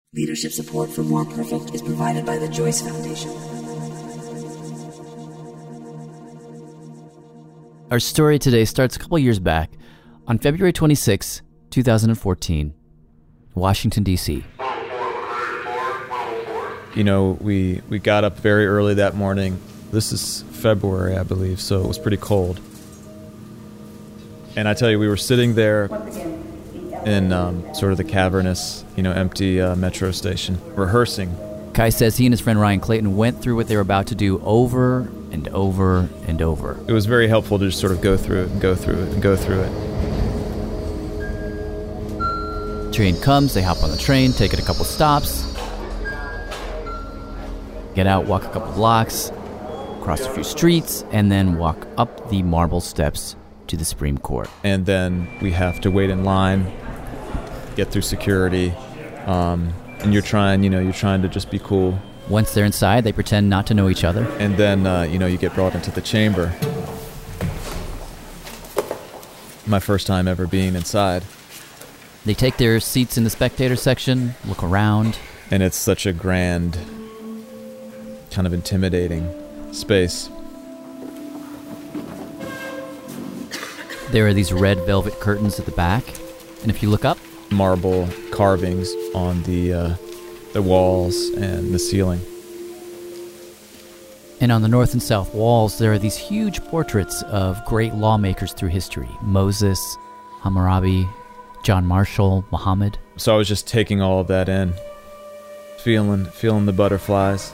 Leadership support for More Perfect is provided by the Joyce Foundation. Our story today starts a couple years back on February 26, 2014, Washington, D.C. You know, we got up very early that morning. This is February, I believe, so it was pretty cold. And I tell you, we were sitting there in sort of the cavernous, empty metro station, rehearsing. Kai says he and his friend Ryan Clayton went through what they were about to do over and over and over. It was very helpful to just sort of go through it and go through it and go through it. Train comes, they hop on the train, take it a couple stops, get out, walk a couple blocks, cross a few streets, and then walk up the marble steps to the Supreme Court. And then we have to wait in line, get through security, and you're trying to just be cool. Once they're inside, they pretend not to know each other. And then, you get brought into the chamber. My first time ever being inside. They take their seats in the spectator section, look around. And it's such a grand, kind of intimidating space. There are these red velvet curtains at the back, and if you look up, marble carvings on the walls and the ceiling. And on the north and south walls, there are these huge portraits of great lawmakers through history. Moses, Hammurabi, John Marshall, Muhammad. So I was just taking all of that in, feeling the butterflies.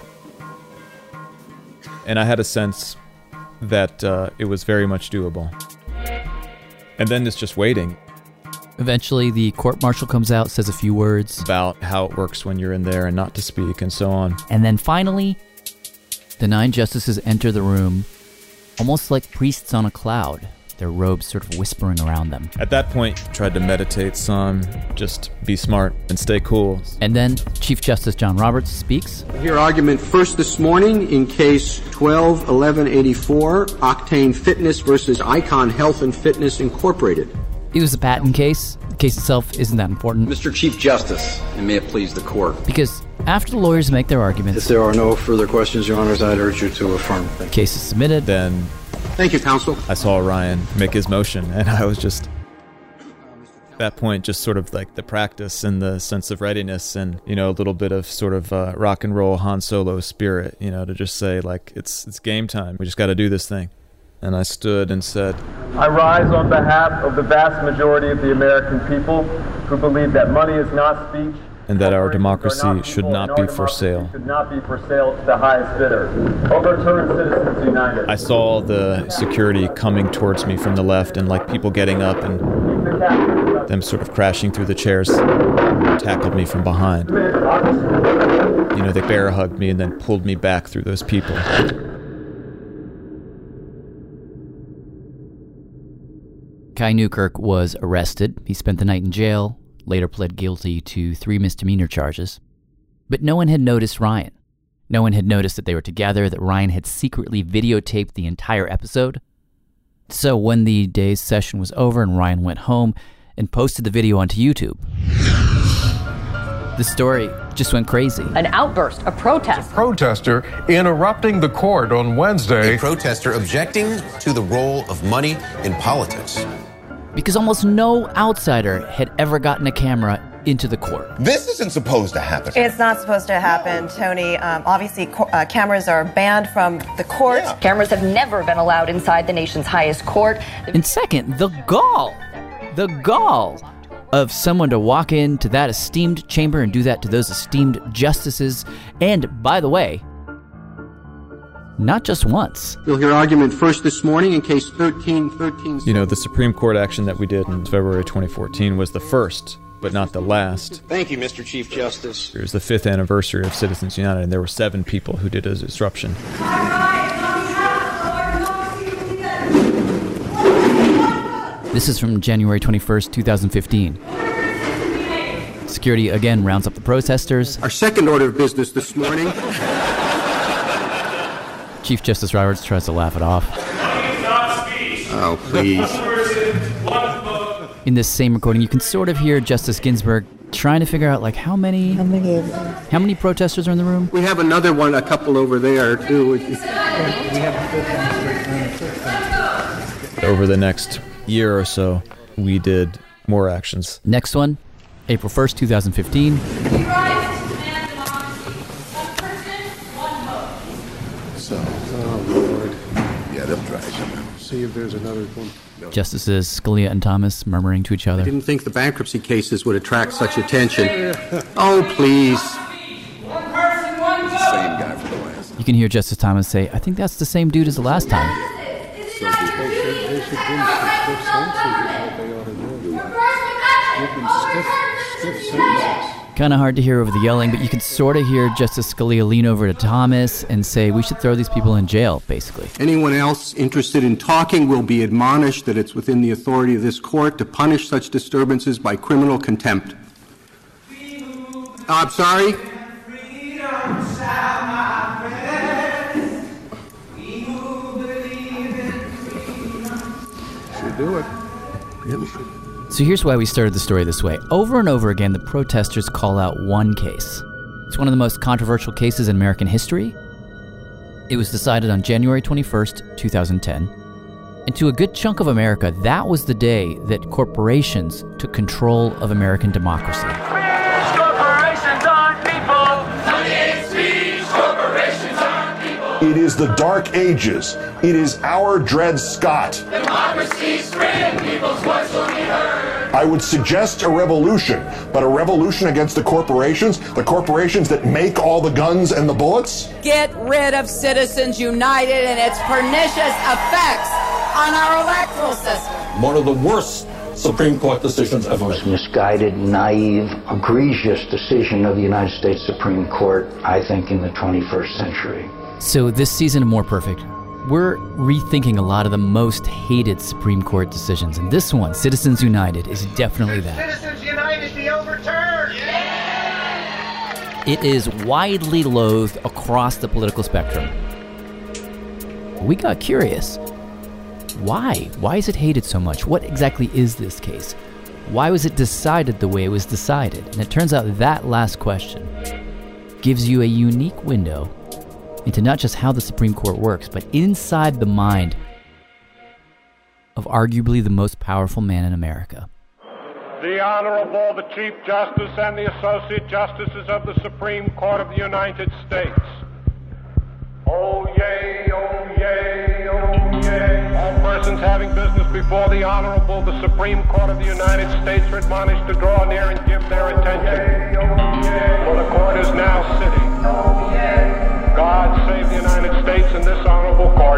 And I had a sense that it was very much doable. And then it's just waiting. Eventually, the court-martial comes out, says a few words about how it works when you're in there and not to speak and so on. And then finally, the 9 justices enter the room, almost like priests on a cloud, their robes sort of whispering around them. At that point, tried to meditate some, just be smart and stay cool. And then Chief Justice John Roberts speaks. Hear argument first this morning in case 12-1184, Octane Fitness versus Icon Health and Fitness Incorporated. It was a patent case. The case itself isn't that important. Mr. Chief Justice, and may it please the court. Because after the lawyers make their arguments... If there are no further questions, Your Honors, I'd urge you to affirm. Case is submitted. Then... Thank you, counsel. I saw Ryan make his motion, and I was just... At that point, just sort of like the practice and the sense of readiness and, a little bit of sort of rock and roll Han Solo spirit, to just say, like, it's game time. We just got to do this thing. And I stood and said, I rise on behalf of the vast majority of the American people who believe that money is not speech. And that our democracy should not be for sale. Should not be for sale to the highest bidder. Overturn Citizens United. I saw the security coming towards me from the left and like people getting up and them sort of crashing through the chairs, tackled me from behind. They bear hugged me and then pulled me back through those people. Kai Newkirk was arrested. He spent the night in jail, later pled guilty to 3 misdemeanor charges. But no one had noticed Ryan. No one had noticed that they were together, that Ryan had secretly videotaped the entire episode. So when the day's session was over and Ryan went home and posted the video onto YouTube, the story just went crazy. An outburst, a protest. A protester interrupting the court on Wednesday. A protester objecting to the role of money in politics. Because almost no outsider had ever gotten a camera into the court. This isn't supposed to happen. It's not supposed to happen, Tony. Obviously, cameras are banned from the court. Yeah. Cameras have never been allowed inside the nation's highest court. And second, the gall of someone to walk into that esteemed chamber and do that to those esteemed justices. And, by the way, not just once. You'll hear argument first this morning in case 1313. The Supreme Court action that we did in February 2014 was the first, but not the last. Thank you, Mr. Chief Justice. It was the 5th anniversary of Citizens United, and there were 7 people who did a disruption. This is from January 21st, 2015. Security again rounds up the protesters. Our second order of business this morning. Chief Justice Roberts tries to laugh it off. Oh, please. In this same recording, you can sort of hear Justice Ginsburg trying to figure out, like, how many protesters are in the room? We have another one, a couple over there, too. Over the next year or so, we did more actions. Next one, April 1st, 2015. So, oh, Lord. Yeah, they'll try something. See if there's another one. No. Justices Scalia and Thomas murmuring to each other. I didn't think the bankruptcy cases would attract such attention. Oh, please. One person, one vote. Same guy for the last. You can hear Justice Thomas say, I think that's the same dude as the last time. They should give some stiff sentences is what they ought to do. Give them stiff sentences. Kind of hard to hear over the yelling, but you can sort of hear Justice Scalia lean over to Thomas and say, we should throw these people in jail, basically. Anyone else interested in talking will be admonished that it's within the authority of this court to punish such disturbances by criminal contempt. I'm sorry? Should do it. Really? So here's why we started the story this way. Over and over again, the protesters call out one case. It's one of the most controversial cases in American history. It was decided on January 21st, 2010. And to a good chunk of America, that was the day that corporations took control of American democracy. Corporations aren't people. Corporations aren't people. It is the dark ages. It is our Dred Scott. Democracy's free and people's voice will be heard. I would suggest a revolution, but a revolution against the corporations that make all the guns and the bullets? Get rid of Citizens United and its pernicious effects on our electoral system. One of the worst Supreme Court decisions ever made. Misguided, naive, egregious decision of the United States Supreme Court, I think, in the 21st century. So this season of More Perfect, we're rethinking a lot of the most hated Supreme Court decisions. And this one, Citizens United, is definitely that. Citizens United be overturned! Yeah! It is widely loathed across the political spectrum. We got curious. Why? Why is it hated so much? What exactly is this case? Why was it decided the way it was decided? And it turns out that last question gives you a unique window into not just how the Supreme Court works, but inside the mind of arguably the most powerful man in America. The Honorable, the Chief Justice and the Associate Justices of the Supreme Court of the United States. Oh yay, oh yay, oh yay. All persons having business before the Honorable, the Supreme Court of the United States are admonished to draw near and give their attention. For the court is now sitting. Oh yay. God save the United States and this honorable court.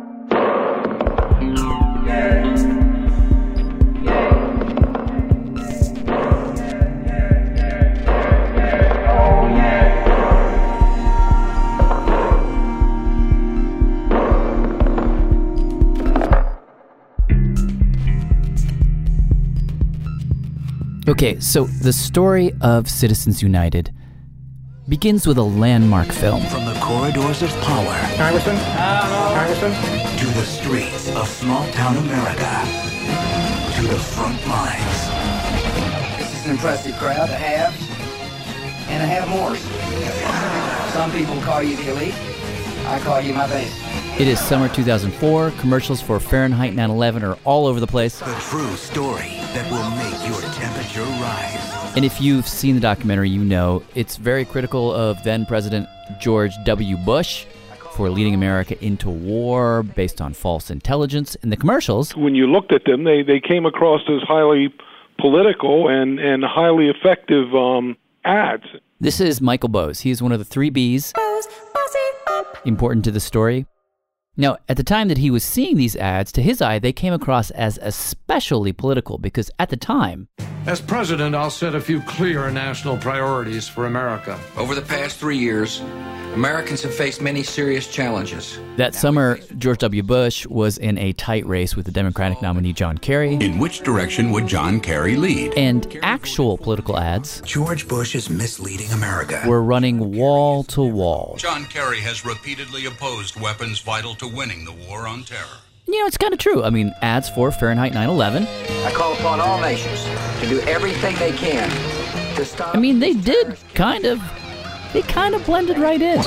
Okay, so the story of Citizens United begins with a landmark film. From the corridors of power, Congressman, to the streets of small-town America, to the front lines. This is an impressive crowd to have, and to have more. Some people call you the elite. I call you my base. It is summer 2004. Commercials for Fahrenheit 9/11 are all over the place. The true story that will make your temperature rise. And if you've seen the documentary, you know it's very critical of then-President George W. Bush for leading America into war based on false intelligence. And the commercials, when you looked at them, they came across as highly political and highly effective ads. This is Michael Bose. He is one of the three Bs important to the story. Now, at the time that he was seeing these ads, to his eye, they came across as especially political because at the time... As president, I'll set a few clear national priorities for America. Over the past 3 years, Americans have faced many serious challenges. That summer, George W. Bush was in a tight race with the Democratic nominee John Kerry. In which direction would John Kerry lead? And actual political ads... George Bush is misleading America. ...were running wall to wall. John Kerry has repeatedly opposed weapons vital to winning the war on terror. You know, it's kind of true. I mean, ads for Fahrenheit 9/11. I call upon all nations to do everything they can to stop... I mean, they kind of blended right in.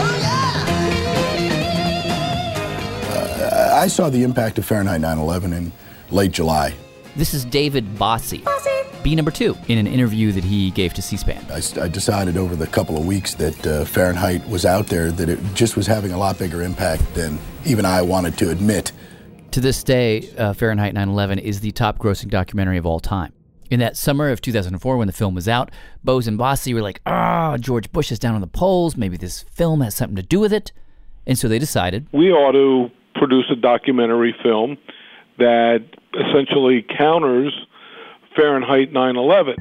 I saw the impact of Fahrenheit 9/11 in late July. This is David Bossie, B number 2, in an interview that he gave to C-SPAN. I decided over the couple of weeks that Fahrenheit was out there, that it just was having a lot bigger impact than even I wanted to admit. To this day, Fahrenheit 9/11 is the top-grossing documentary of all time. In that summer of 2004, when the film was out, Bose and Bossie were like, George Bush is down on the polls. Maybe this film has something to do with it. And so they decided, we ought to produce a documentary film that essentially counters Fahrenheit 9/11.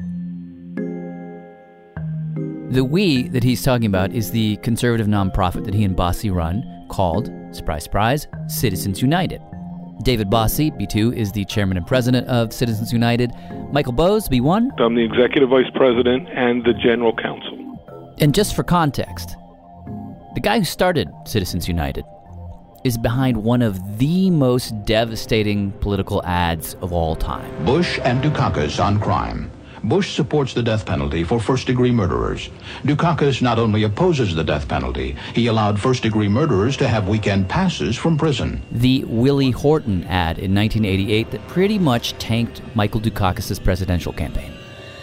The we that he's talking about is the conservative nonprofit that he and Bossie run called, surprise, surprise, Citizens United. David Bossie, B2, is the chairman and president of Citizens United. Michael Bose, B1. I'm the executive vice president and the general counsel. And just for context, the guy who started Citizens United is behind one of the most devastating political ads of all time. Bush and Dukakis on crime. Bush supports the death penalty for first-degree murderers. Dukakis not only opposes the death penalty, he allowed first-degree murderers to have weekend passes from prison. The Willie Horton ad in 1988 that pretty much tanked Michael Dukakis' presidential campaign.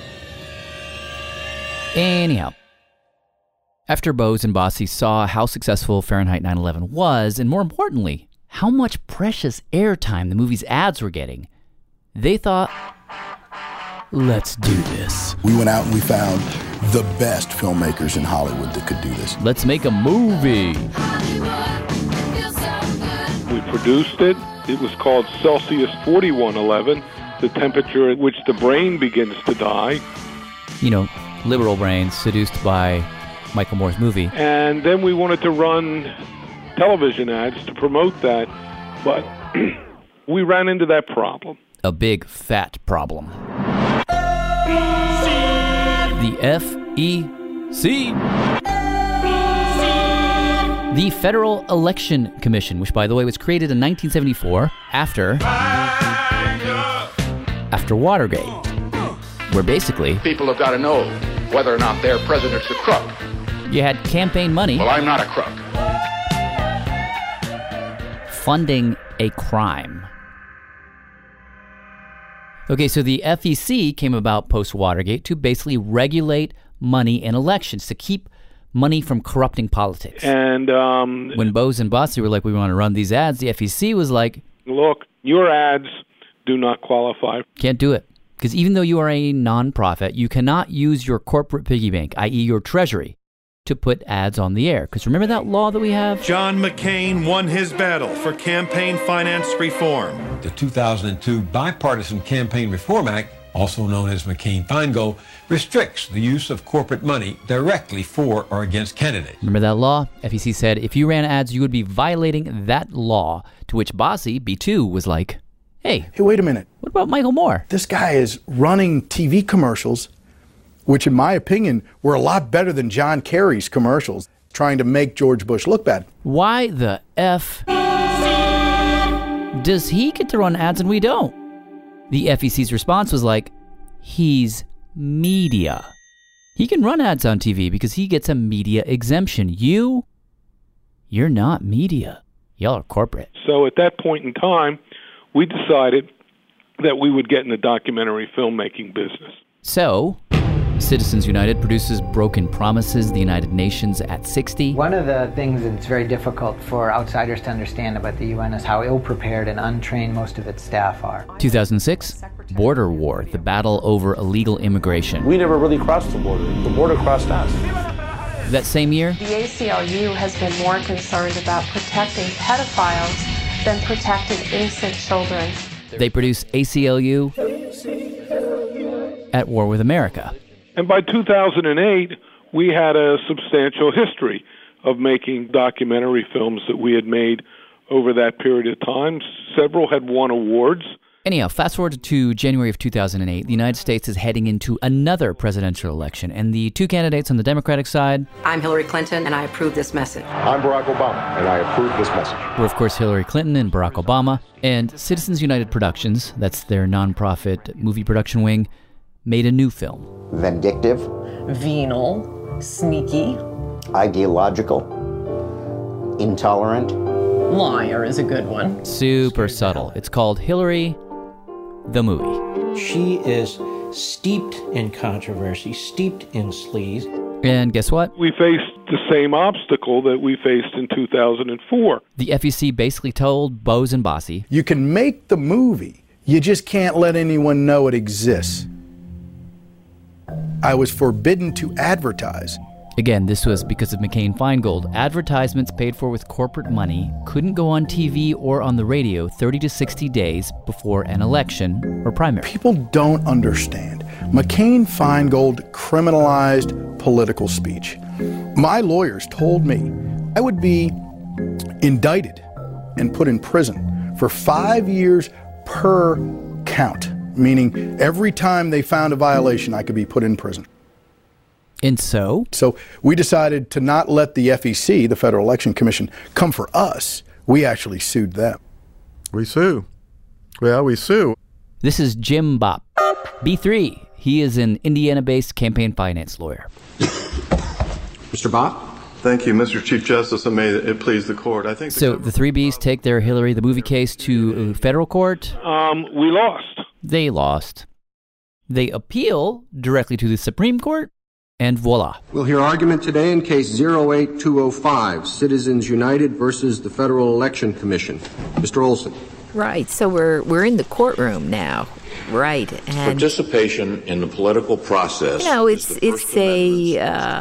Anyhow, after Bose and Bossie saw how successful Fahrenheit 9/11 was, and more importantly, how much precious airtime the movie's ads were getting, they thought, let's do this. We went out and we found the best filmmakers in Hollywood that could do this. Let's make a movie. We produced it. It was called Celsius 4111, the temperature at which the brain begins to die. You know, liberal brains seduced by Michael Moore's movie. And then we wanted to run television ads to promote that, but we ran into that problem. A big, fat problem. The FEC. The Federal Election Commission, which, by the way, was created in 1974 after Watergate, where basically people have got to know whether or not their president's a crook. You had campaign money. Well, I'm not a crook. Funding a crime. Okay, so the FEC came about post-Watergate to basically regulate money in elections, to keep money from corrupting politics. And when Bose and Bossie were like, we want to run these ads, the FEC was like, look, your ads do not qualify. Can't do it. Because even though you are a nonprofit, you cannot use your corporate piggy bank, i.e. your treasury, to put ads on the air. Because remember that law that we have? John McCain won his battle for campaign finance reform. The 2002 Bipartisan Campaign Reform Act, also known as McCain-Feingold, restricts the use of corporate money directly for or against candidates. Remember that law? FEC said if you ran ads, you would be violating that law, to which Bossie, B2, was like, Hey, wait a minute. What about Michael Moore? This guy is running TV commercials, which in my opinion were a lot better than John Kerry's commercials, trying to make George Bush look bad. Why the F does he get to run ads and we don't? The FEC's response was like, he's media. He can run ads on TV because he gets a media exemption. You're not media. Y'all are corporate. So at that point in time, we decided that we would get in the documentary filmmaking business. So, Citizens United produces Broken Promises, the United Nations at 60. One of the things that's very difficult for outsiders to understand about the UN is how ill-prepared and untrained most of its staff are. 2006, Border War, the battle over illegal immigration. We never really crossed the border crossed us. That same year, the ACLU has been more concerned about protecting pedophiles than protecting innocent children. They produce ACLU at War with America. And by 2008, we had a substantial history of making documentary films that we had made over that period of time. Several had won awards. Anyhow, fast forward to January of 2008. The United States is heading into another presidential election, and the two candidates on the Democratic side... I'm Hillary Clinton, and I approve this message. I'm Barack Obama, and I approve this message. Were, of course, Hillary Clinton and Barack Obama. And Citizens United Productions, that's their nonprofit movie production wing, made a new film. Vindictive. Venal. Sneaky. Ideological. Intolerant. Liar is a good one. Super subtle. It's called Hillary the Movie. She is steeped in controversy, steeped in sleaze. And guess what? We faced the same obstacle that we faced in 2004. The FEC basically told Bose and Bossie, you can make the movie, you just can't let anyone know it exists. I was forbidden to advertise. Again, this was because of McCain-Feingold. Advertisements paid for with corporate money couldn't go on TV or on the radio 30 to 60 days before an election or primary. People don't understand. McCain-Feingold criminalized political speech. My lawyers told me I would be indicted and put in prison for 5 years per count, meaning every time they found a violation, I could be put in prison. And so? So we decided to not let the FEC, the Federal Election Commission, come for us. We actually sued them. We sue. Well, we sue. This is Jim Bopp, B3. He is an Indiana-based campaign finance lawyer. Mr. Bopp? Thank you, Mr. Chief Justice, and may it please the court. I think so the three Bs take their Hillary the Movie case to federal court? We lost. They lost. They appeal directly to the Supreme Court, and voila. We'll hear argument today in case 08205, Citizens United versus the Federal Election Commission. Mr. Olson. Right, so we're in the courtroom now. Right, and participation in the political process. You know, it's a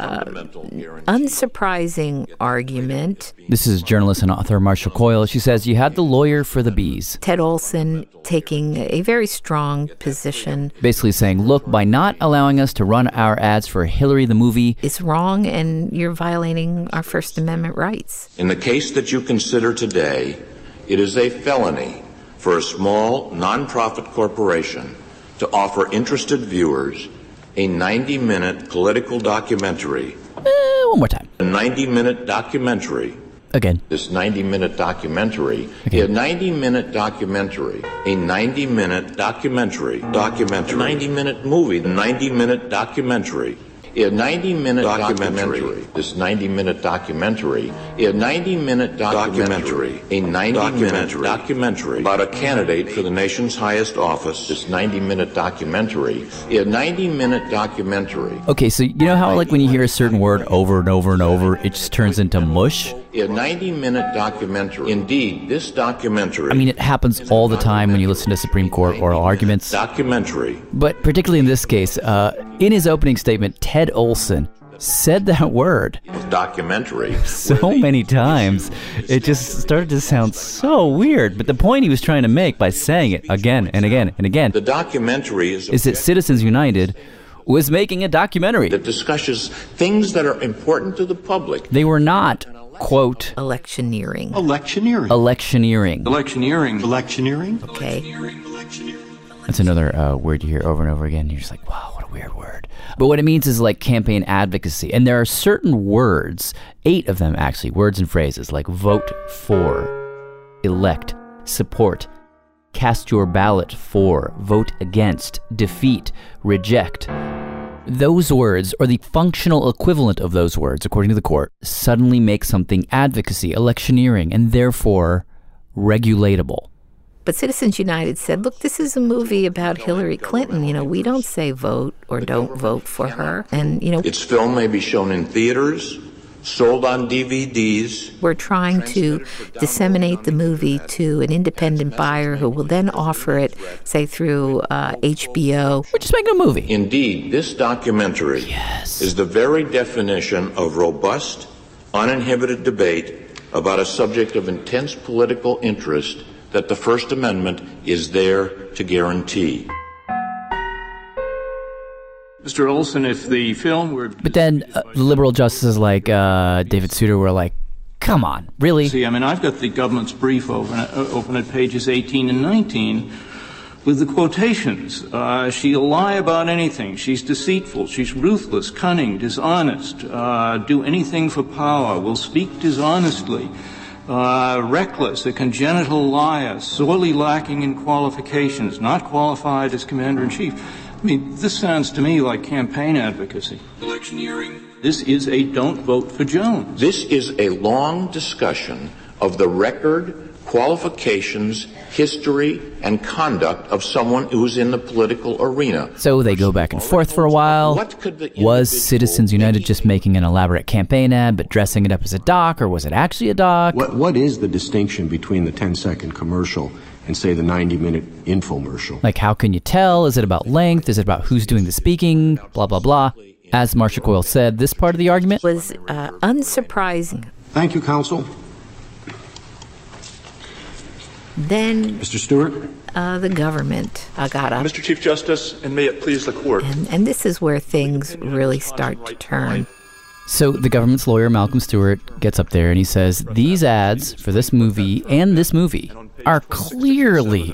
unsurprising argument. This is journalist and author Marshall Coyle. She says you had the lawyer for the Bs, Ted Olson, taking a very strong position, basically saying, look, by not allowing us to run our ads for Hillary the Movie, it's wrong, and you're violating our First Amendment rights. In the case that you consider today, it is a felony for a small, nonprofit corporation to offer interested viewers a 90-minute political documentary. One more time. A 90-minute documentary. Again. This 90-minute documentary. Again. A 90-minute documentary. A 90-minute documentary. A 90-minute movie. A 90-minute documentary. A 90-minute documentary. This 90-minute documentary. A 90-minute documentary. A 90-minute documentary about a candidate for the nation's highest office. This 90-minute documentary. A 90-minute documentary. Okay, so you know how like when you hear a certain word over and over and over, it just turns into mush? A 90-minute documentary. Indeed, this documentary. I mean, it happens all the time when you listen to Supreme Court oral arguments. Documentary. But particularly in this case, in his opening statement, Ted Olson said that word. Documentary. So many times, it just started to sound so weird. But the point he was trying to make by saying it again and again and again. The documentary is that Citizens United was making a documentary that discusses things that are important to the public. They were not, quote, electioneering. Electioneering. Okay. That's another word you hear over and over again. You're just like, wow, what a weird word. But what it means is like campaign advocacy. And there are certain words, 8 of them actually, words and phrases like vote for, elect, support, cast your ballot for, vote against, defeat, reject. Those words, or the functional equivalent of those words, according to the court, suddenly make something advocacy, electioneering, and therefore regulatable. But Citizens United said, look, this is a movie about Hillary Clinton. You know, we don't say vote or don't vote for her. And, you know, its film may be shown in theaters, sold on DVDs. We're trying to disseminate the movie to an independent buyer who will then offer it, say, through HBO. We're just making a movie. Indeed, this documentary is the very definition of robust, uninhibited debate about a subject of intense political interest that the First Amendment is there to guarantee. Mr. Olson, if the film were... But then the liberal justices like David Souter were like, come on, really? See, I mean, I've got the government's brief open at pages 18 and 19. with the quotations. She'll lie about anything. She's deceitful. She's ruthless, cunning, dishonest, do anything for power, will speak dishonestly, reckless, a congenital liar, sorely lacking in qualifications, not qualified as commander-in-chief. I mean, this sounds to me like campaign advocacy. Electioneering. This is a don't vote for Jones. This is a long discussion of the record, qualifications, history, and conduct of someone who's in the political arena. So they go back and forth for a while. Was Citizens United just making an elaborate campaign ad but dressing it up as a doc, or was it actually a doc? What is the distinction between the 10-second commercial and, say, the 90-minute infomercial? Like, how can you tell? Is it about length? Is it about who's doing the speaking? Blah, blah, blah. As Marcia Coyle said, this part of the argument was unsurprising. Thank you, counsel. Then Mr. Stewart? The government got up. Mr. Chief Justice, and may it please the court. And this is where things really start to turn. So the government's lawyer, Malcolm Stewart, gets up there and he says, these ads for this movie and this movie are clearly...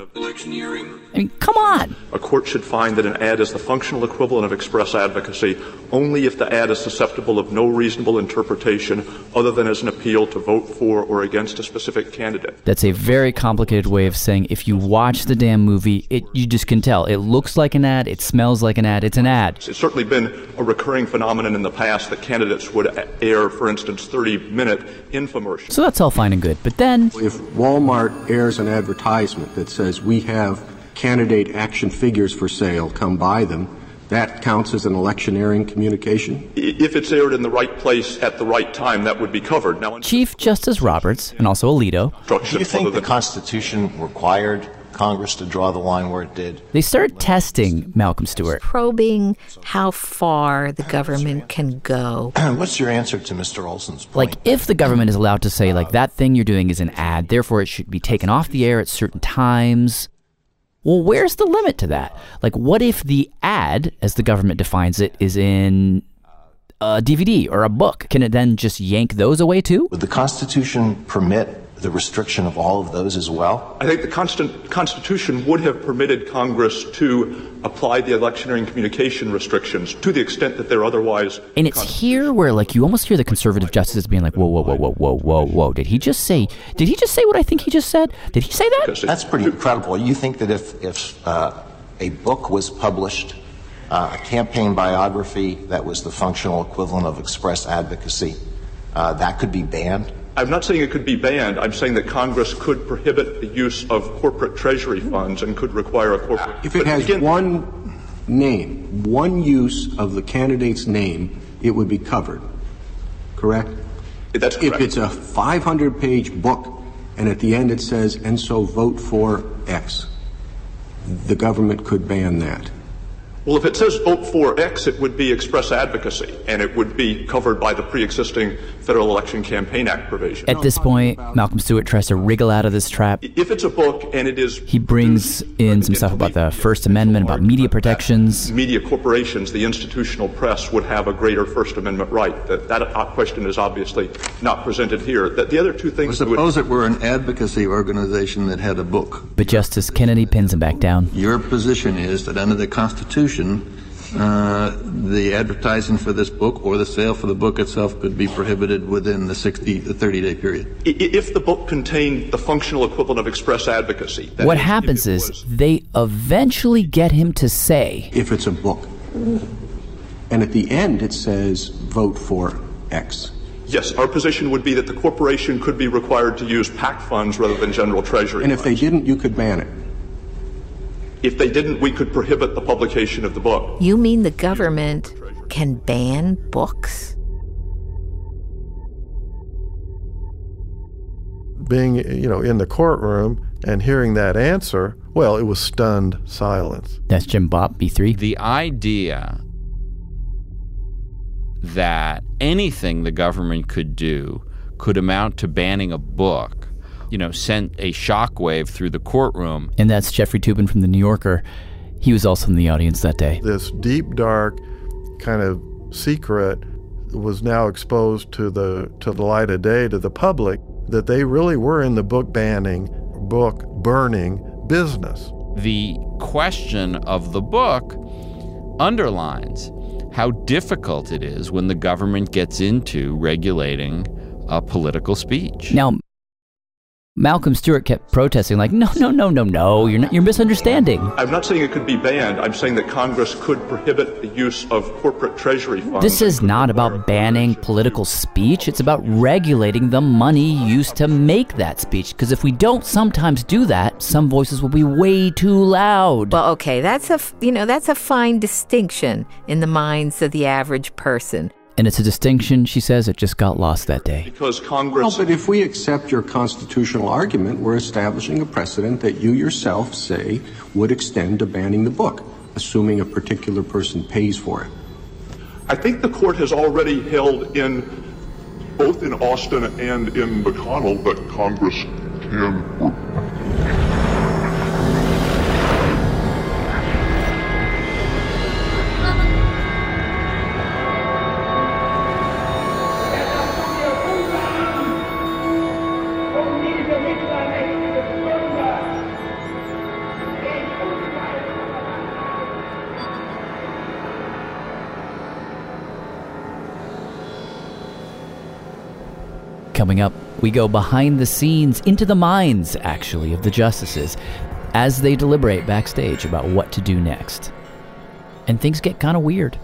I mean, come on! A court should find that an ad is the functional equivalent of express advocacy only if the ad is susceptible of no reasonable interpretation other than as an appeal to vote for or against a specific candidate. That's a very complicated way of saying if you watch the damn movie, you just can tell. It looks like an ad, it smells like an ad, it's an ad. It's certainly been a recurring phenomenon in the past that candidates would air, for instance, 30-minute infomercials. So that's all fine and good, but then... If Walmart airs an advertisement that says we have candidate action figures for sale, come buy them, that counts as an electioneering communication? If it's aired in the right place at the right time, that would be covered. Now, Chief Justice Roberts, and also Alito... Do you think the Constitution required Congress to draw the line where it did? They start testing Malcolm Stewart. Probing how far the government can go. What's your answer to Mr. Olson's point? Like, if the government is allowed to say, like, that thing you're doing is an ad, therefore it should be taken off the air at certain times... Well, where's the limit to that? Like, what if the ad, as the government defines it, is in a DVD or a book? Can it then just yank those away too? Would the Constitution permit the restriction of all of those as well? I think the Constitution would have permitted Congress to apply the electioneering communication restrictions to the extent that they're otherwise... And it's here where, like, you almost hear the conservative justices being like, whoa. Did he just say what I think he just said? Did he say that? That's pretty incredible. You think that if a book was published, a campaign biography that was the functional equivalent of express advocacy, that could be banned? I'm not saying it could be banned. I'm saying that Congress could prohibit the use of corporate treasury funds and could require a corporate... If it has one name, one use of the candidate's name, it would be covered, correct? That's correct. If it's a 500-page book and at the end it says, and so vote for X, the government could ban that. Well, if it says vote for X, it would be express advocacy, and it would be covered by the pre-existing Federal Election Campaign Act provision. At this point, Malcolm Stewart tries to wriggle out of this trap. If it's a book and it is... He brings in some stuff about the First Amendment, about media protections. Media corporations, the institutional press, would have a greater First Amendment right. That question is obviously not presented here. The other two things... Suppose it were an advocacy organization that had a book. But Justice Kennedy pins him back down. Your position is that under the Constitution, the advertising for this book or the sale for the book itself could be prohibited within the 30-day period. If the book contained the functional equivalent of express advocacy. What happens is they eventually get him to say... If it's a book. And at the end it says vote for X. Yes, our position would be that the corporation could be required to use PAC funds rather than general treasury And if funds. they didn't, you could ban it. If they didn't, we could prohibit the publication of the book. You mean the government can ban books? Being, in the courtroom and hearing that answer, well, it was stunned silence. That's Jim Bopp, B3. The idea that anything the government could do could amount to banning a book, sent a shockwave through the courtroom. And that's Jeffrey Toobin from The New Yorker. He was also in the audience that day. This deep, dark kind of secret was now exposed to the light of day to the public, that they really were in the book banning, book burning business. The question of the book underlines how difficult it is when the government gets into regulating political speech. Now, Malcolm Stewart kept protesting, like, no, you're misunderstanding. I'm not saying it could be banned. I'm saying that Congress could prohibit the use of corporate treasury funds. This is not about banning political speech. It's about regulating the money used to make that speech. Because if we don't sometimes do that, some voices will be way too loud. Well, okay, that's a fine distinction in the minds of the average person. And it's a distinction, she says, it just got lost that day. Because Congress... Well, but if we accept your constitutional argument, we're establishing a precedent that you yourself say would extend to banning the book, assuming a particular person pays for it. I think the court has already held both in Austin and in McConnell, that Congress can... Coming up, we go behind the scenes, into the minds, actually, of the justices as they deliberate backstage about what to do next. And things get kind of weird.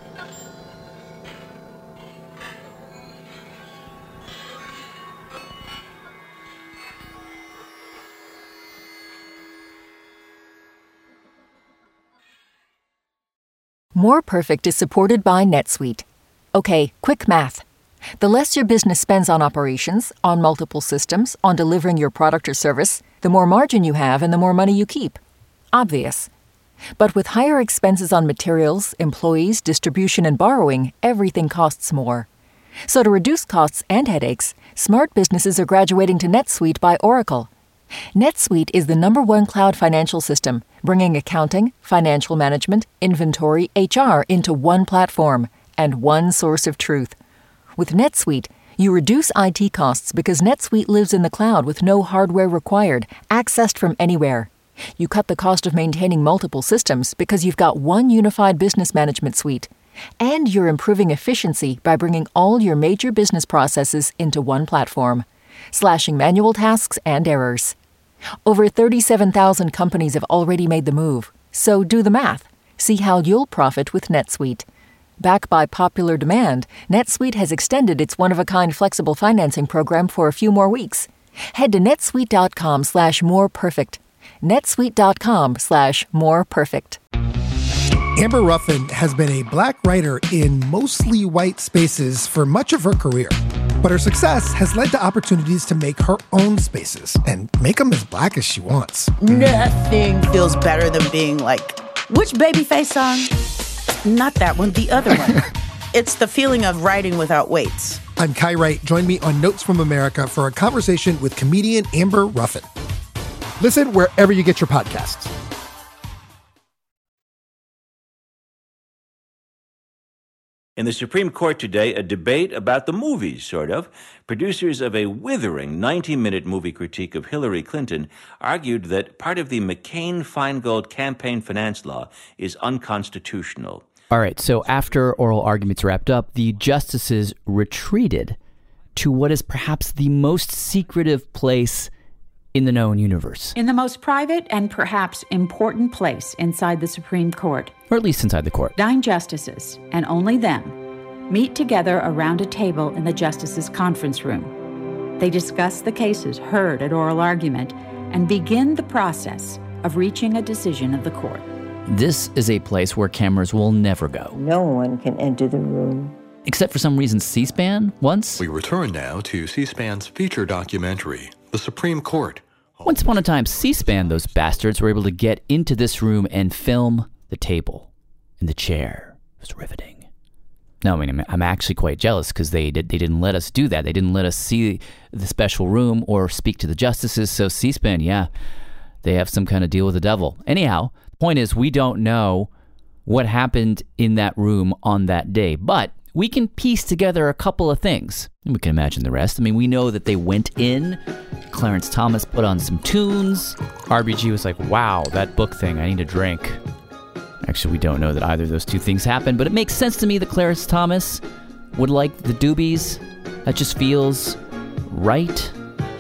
More Perfect is supported by NetSuite. Okay, quick math. The less your business spends on operations, on multiple systems, on delivering your product or service, the more margin you have and the more money you keep. Obvious. But with higher expenses on materials, employees, distribution, and borrowing, everything costs more. So to reduce costs and headaches, smart businesses are graduating to NetSuite by Oracle. NetSuite is the #1 cloud financial system, bringing accounting, financial management, inventory, HR into one platform and one source of truth. With NetSuite, you reduce IT costs because NetSuite lives in the cloud with no hardware required, accessed from anywhere. You cut the cost of maintaining multiple systems because you've got one unified business management suite. And you're improving efficiency by bringing all your major business processes into one platform, slashing manual tasks and errors. Over 37,000 companies have already made the move, so do the math. See how you'll profit with NetSuite. Backed by popular demand, NetSuite has extended its one-of-a-kind flexible financing program for a few more weeks. Head to netsuite.com/moreperfect. netsuite.com/moreperfect. Amber Ruffin has been a black writer in mostly white spaces for much of her career. But her success has led to opportunities to make her own spaces and make them as black as she wants. Nothing feels better than being like, which Babyface song? Not that one, the other one. It's the feeling of writing without weights. I'm Kai Wright. Join me on Notes from America for a conversation with comedian Amber Ruffin. Listen wherever you get your podcasts. In the Supreme Court today, a debate about the movies, sort of. Producers of a withering 90-minute movie critique of Hillary Clinton argued that part of the McCain-Feingold campaign finance law is unconstitutional. All right, so after oral arguments wrapped up, the justices retreated to what is perhaps the most secretive place in the known universe. In the most private and perhaps important place inside the Supreme Court. Or at least inside the court. 9 justices, and only them, meet together around a table in the justices' conference room. They discuss the cases heard at oral argument and begin the process of reaching a decision of the court. This is a place where cameras will never go. No one can enter the room. Except for some reason C-SPAN once. We return now to C-SPAN's feature documentary, The Supreme Court. Once upon a time, C-SPAN, those bastards, were able to get into this room and film the table and the chair. It was riveting. No, I mean, I'm actually quite jealous because they didn't let us do that. They didn't let us see the special room or speak to the justices. So C-SPAN, yeah, they have some kind of deal with the devil. Anyhow, the point is we don't know what happened in that room on that day, but we can piece together a couple of things. We can imagine the rest. I mean, we know that they went in Clarence Thomas put on some tunes. RBG was like, wow, that book thing, I need a drink. Actually, we don't know that either of those two things happened, but it makes sense to me that Clarence Thomas would like the Doobies. That just feels right.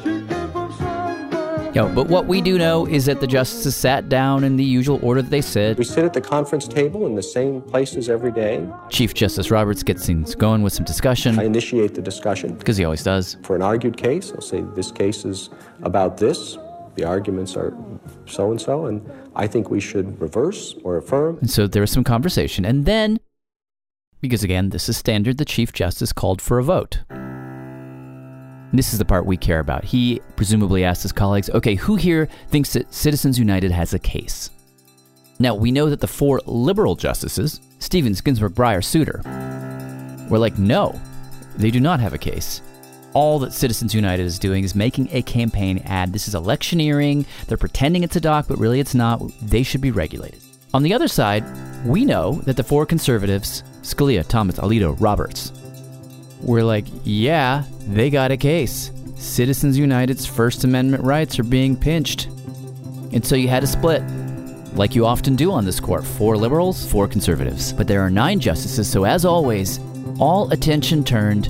But what we do know is that the justices sat down in the usual order that they said. We sit at the conference table in the same places every day. Chief Justice Roberts gets things going with some discussion. I initiate the discussion. Because he always does. For an argued case, I'll say this case is about this. The arguments are so-and-so, and I think we should reverse or affirm. And so there was some conversation. And then, because again, this is standard, the Chief Justice called for a vote. This is the part we care about. He presumably asked his colleagues, okay, who here thinks that Citizens United has a case? Now, we know that the 4 liberal justices, Stevens, Ginsburg, Breyer, Souter, were like, no, they do not have a case. All that Citizens United is doing is making a campaign ad. This is electioneering. They're pretending it's a doc, but really it's not. They should be regulated. On the other side, we know that the 4 conservatives, Scalia, Thomas, Alito, Roberts, were like, yeah, they got a case. Citizens United's First Amendment rights are being pinched. And so you had a split, like you often do on this court. 4 liberals, 4 conservatives. But there are 9 justices, so as always, all attention turned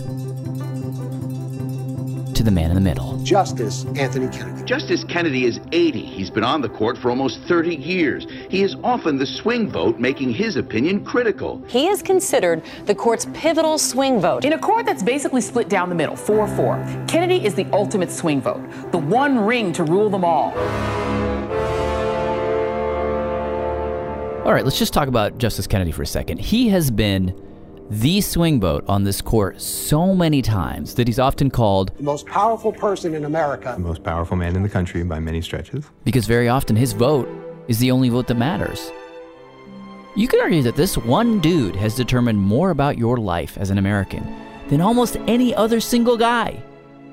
to the man in the middle. Justice Anthony Kennedy. Justice Kennedy is 80. He's been on the court for almost 30 years. He is often the swing vote, making his opinion critical. He is considered the court's pivotal swing vote. In a court that's basically split down the middle, 4-4, Kennedy is the ultimate swing vote, the one ring to rule them all. All right, let's just talk about Justice Kennedy for a second. He has been the swing vote on this court so many times that he's often called the most powerful person in America. The most powerful man in the country by many stretches. Because very often his vote is the only vote that matters. You could argue that this one dude has determined more about your life as an American than almost any other single guy.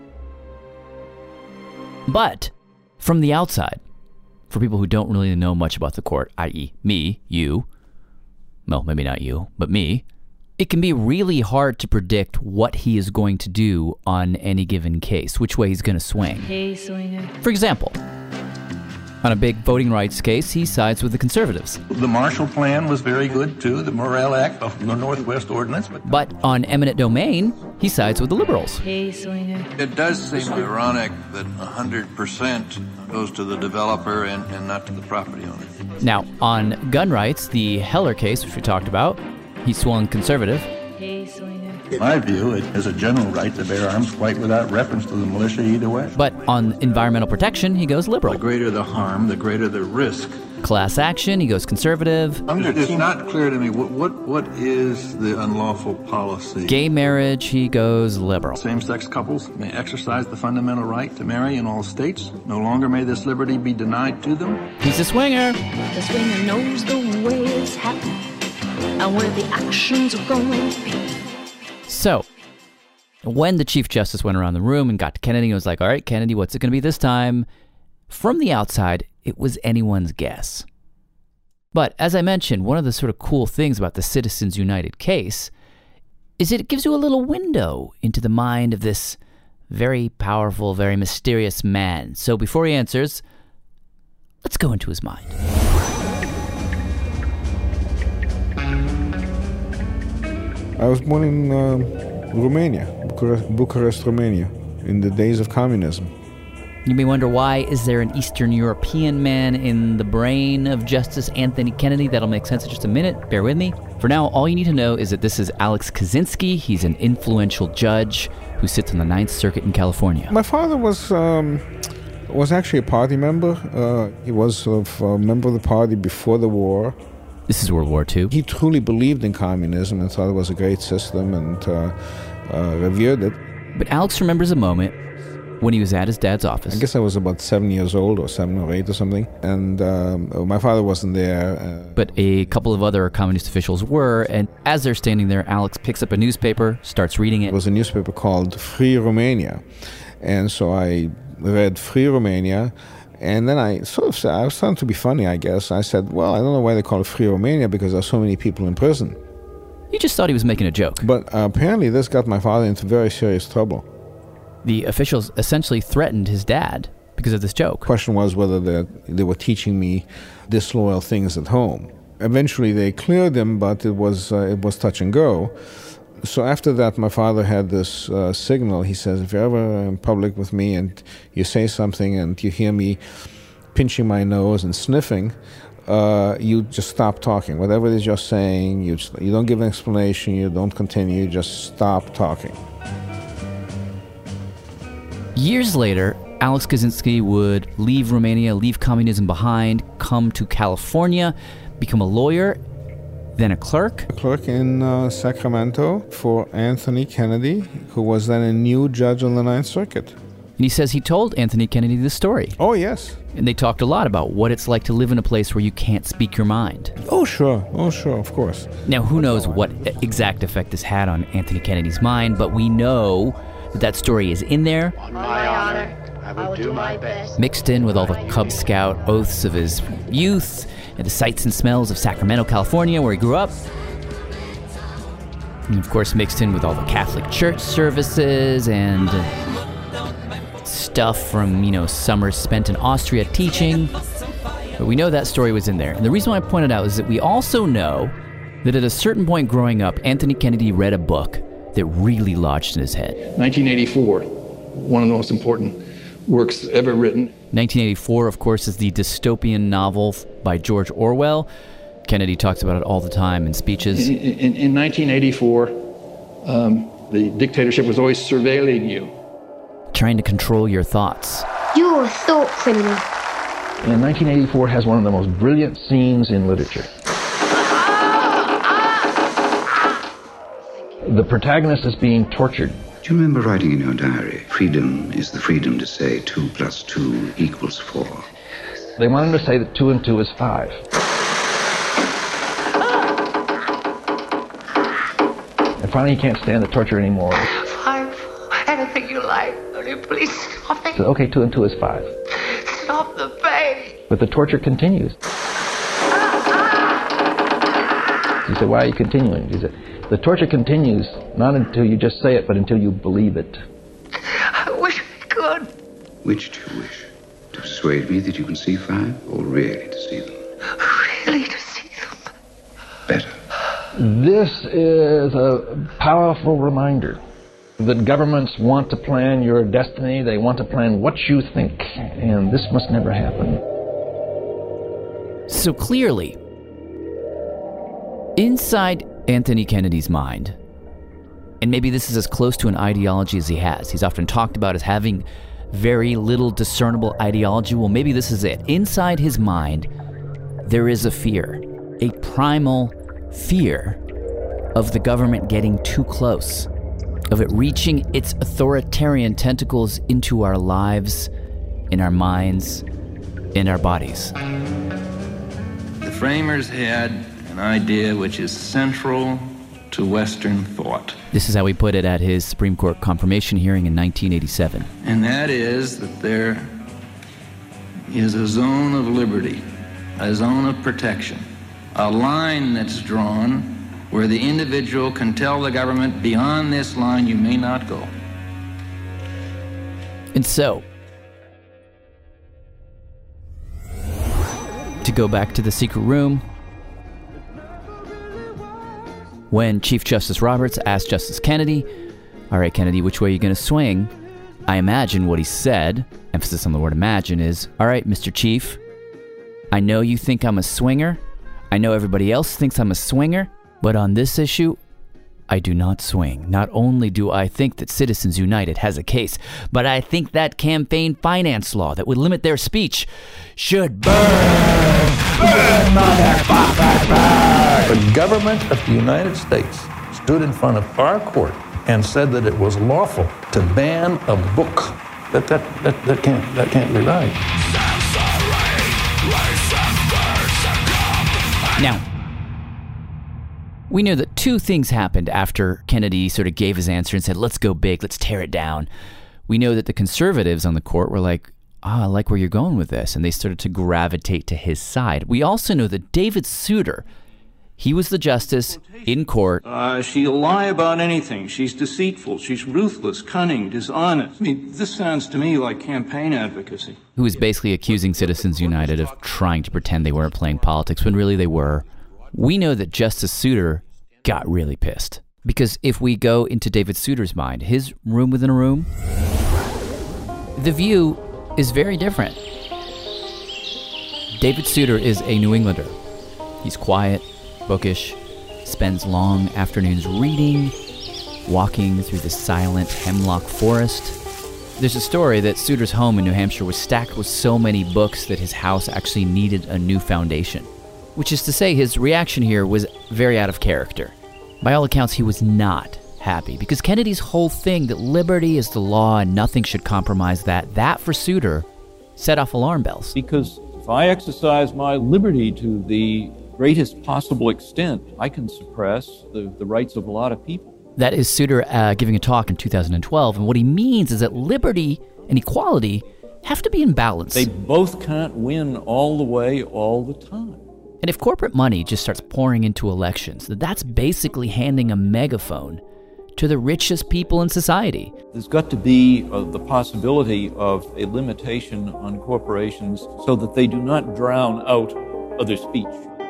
But from the outside, for people who don't really know much about the court, i.e. me, you, well, maybe not you, but me, it can be really hard to predict what he is going to do on any given case, which way he's going to swing. Hey, swinger. For example, on a big voting rights case, he sides with the conservatives. The Marshall Plan was very good, too, the Morrill Act of the Northwest Ordinance. But on eminent domain, he sides with the liberals. Hey, swinger. It does seem ironic that 100% goes to the developer and not to the property owner. Now, on gun rights, the Heller case, which we talked about, he swung conservative. Hey, swinger. In my view, it is a general right to bear arms quite without reference to the militia either way. But on environmental protection, he goes liberal. The greater the harm, the greater the risk. Class action, he goes conservative. It's not clear to me, what is the unlawful policy? Gay marriage, he goes liberal. Same-sex couples may exercise the fundamental right to marry in all states. No longer may this liberty be denied to them. He's a swinger. The swinger knows the way it's happening and where the actions are going to be. So, when the Chief Justice went around the room and got to Kennedy, he was like, all right, Kennedy, what's it going to be this time? From the outside, it was anyone's guess. But as I mentioned, one of the sort of cool things about the Citizens United case is it gives you a little window into the mind of this very powerful, very mysterious man. So before he answers, let's go into his mind. I was born in Romania, Bucharest, Romania, in the days of communism. You may wonder, why is there an Eastern European man in the brain of Justice Anthony Kennedy? That'll make sense in just a minute. Bear with me. For now, all you need to know is that this is Alex Kaczynski. He's an influential judge who sits on the Ninth Circuit in California. My father was actually a party member. He was a member of the party before the war. This is World War II. He truly believed in communism and thought it was a great system and revered it. But Alex remembers a moment when he was at his dad's office. I guess I was about 7 years old, or 7 or 8 or something. And my father wasn't there. But a couple of other communist officials were. And as they're standing there, Alex picks up a newspaper, starts reading it. It was a newspaper called Free Romania. And so I read Free Romania. And then I was starting to be funny, I guess. I said, well, I don't know why they call it Free Romania, because there are so many people in prison. You just thought he was making a joke. But apparently this got my father into very serious trouble. The officials essentially threatened his dad because of this joke. The question was whether they were teaching me disloyal things at home. Eventually they cleared him, but it was touch and go. So after that, my father had this signal. He says, if you're ever in public with me and you say something and you hear me pinching my nose and sniffing, you just stop talking. Whatever it is you're saying, you don't give an explanation, you don't continue, you just stop talking. Years later, Alex Kaczynski would leave Romania, leave communism behind, come to California, become a lawyer, then a clerk. A clerk in Sacramento for Anthony Kennedy, who was then a new judge on the Ninth Circuit. And he says he told Anthony Kennedy this story. Oh, yes. And they talked a lot about what it's like to live in a place where you can't speak your mind. Oh, sure, of course. Now, who knows what exact effect this had on Anthony Kennedy's mind, but we know that story is in there. On my honor, I will do my best. Mixed in with all the Cub Scout oaths of his youth and the sights and smells of Sacramento, California, where he grew up. And of course, mixed in with all the Catholic church services and stuff from, summers spent in Austria teaching. But we know that story was in there. And the reason why I pointed out is that we also know that at a certain point growing up, Anthony Kennedy read a book that really lodged in his head. 1984, one of the most important works ever written. 1984, of course, is the dystopian novel by George Orwell. Kennedy talks about it all the time in speeches. In 1984, the dictatorship was always surveilling you. Trying to control your thoughts. You're a thought criminal. And 1984 has one of the most brilliant scenes in literature. The protagonist is being tortured. Do you remember writing in your diary, freedom is the freedom to say 2 + 2 = 4? They want him to say that 2 and 2 is 5. And finally he can't stand the torture anymore. 5, anything you like, only please stop it. So, okay, 2 and 2 is 5. Stop the pain. But the torture continues. He said, why are you continuing? He said, the torture continues, not until you just say it, but until you believe it. I wish I could. Which do you wish? To persuade me that you can see 5, or really to see them? Really to see them. Better. This is a powerful reminder that governments want to plan your destiny. They want to plan what you think, and this must never happen. So clearly, inside Anthony Kennedy's mind, and maybe this is as close to an ideology as he has. He's often talked about as having very little discernible ideology. Well, maybe this is it. Inside his mind, there is a fear, a primal fear of the government getting too close, of it reaching its authoritarian tentacles into our lives, in our minds, in our bodies. The framers had an idea which is central to Western thought. This is how he put it at his Supreme Court confirmation hearing in 1987. And that is that there is a zone of liberty, a zone of protection, a line that's drawn where the individual can tell the government, beyond this line you may not go. And so, to go back to the secret room, when Chief Justice Roberts asked Justice Kennedy, all right, Kennedy, which way are you going to swing? I imagine what he said, emphasis on the word imagine, is, all right, Mr. Chief, I know you think I'm a swinger. I know everybody else thinks I'm a swinger. But on this issue, I do not swing. Not only do I think that Citizens United has a case, but I think that campaign finance law that would limit their speech should burn. Burn, motherfucker, burn! The government of the United States stood in front of our court and said that it was lawful to ban a book. That can't be right. Now, we know that two things happened after Kennedy sort of gave his answer and said, let's go big, let's tear it down. We know that the conservatives on the court were like, I like where you're going with this, and they started to gravitate to his side. We also know that David Souter He was the justice in court. She'll lie about anything. She's deceitful. She's ruthless, cunning, dishonest. I mean, this sounds to me like campaign advocacy. Who was basically accusing Citizens United of trying to pretend they weren't playing politics when really they were. We know that Justice Souter got really pissed. Because if we go into David Souter's mind, his room within a room, the view is very different. David Souter is a New Englander. He's quiet, bookish, spends long afternoons reading, walking through the silent hemlock forest. There's a story that Souter's home in New Hampshire was stacked with so many books that his house actually needed a new foundation. Which is to say, his reaction here was very out of character. By all accounts, he was not happy, because Kennedy's whole thing that liberty is the law and nothing should compromise that for Souter set off alarm bells. Because if I exercise my liberty to the greatest possible extent, I can suppress the rights of a lot of people. That is Souter giving a talk in 2012, and what he means is that liberty and equality have to be in balance. They both can't win all the way, all the time. And if corporate money just starts pouring into elections, that's basically handing a megaphone to the richest people in society. There's got to be the possibility of a limitation on corporations so that they do not drown out other speech.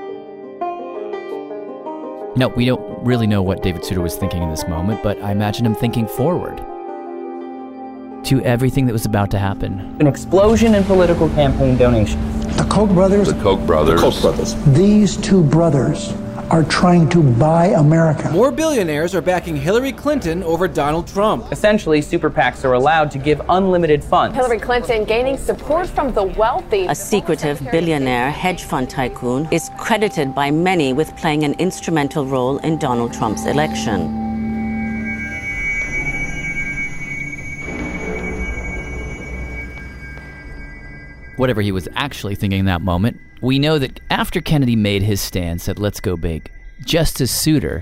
No, we don't really know what David Souter was thinking in this moment, but I imagine him thinking forward to everything that was about to happen. An explosion in political campaign donations. The Koch brothers. The Koch brothers. The Koch brothers. These two brothers are trying to buy America. More billionaires are backing Hillary Clinton over Donald Trump. Essentially, super PACs are allowed to give unlimited funds. Hillary Clinton gaining support from the wealthy. A secretive billionaire hedge fund tycoon is credited by many with playing an instrumental role in Donald Trump's election. Whatever he was actually thinking in that moment, we know that after Kennedy made his stand, said, let's go big, Justice Souter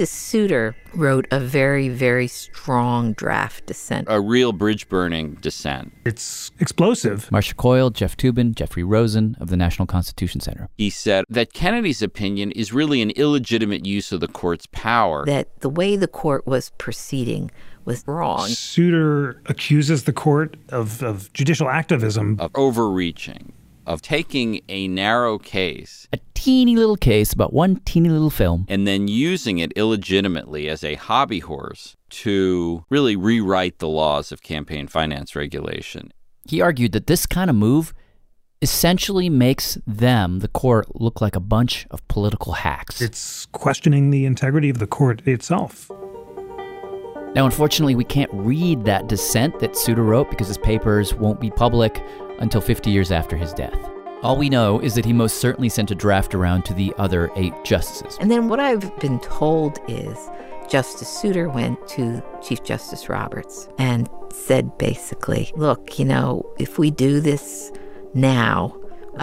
wrote a very, very strong draft dissent. A real bridge-burning dissent. It's explosive. Marcia Coyle, Jeff Toobin, Jeffrey Rosen of the National Constitution Center. He said that Kennedy's opinion is really an illegitimate use of the court's power. That the way the court was proceeding was wrong. Souter accuses the court of judicial activism. Of overreaching, of taking a narrow case. A teeny little case about one teeny little film. And then using it illegitimately as a hobby horse to really rewrite the laws of campaign finance regulation. He argued that this kind of move essentially makes them, the court, look like a bunch of political hacks. It's questioning the integrity of the court itself. Now, unfortunately, we can't read that dissent that Souter wrote because his papers won't be public until 50 years after his death. All we know is that he most certainly sent a draft around to the other 8 justices. And then what I've been told is Justice Souter went to Chief Justice Roberts and said basically, look, if we do this now,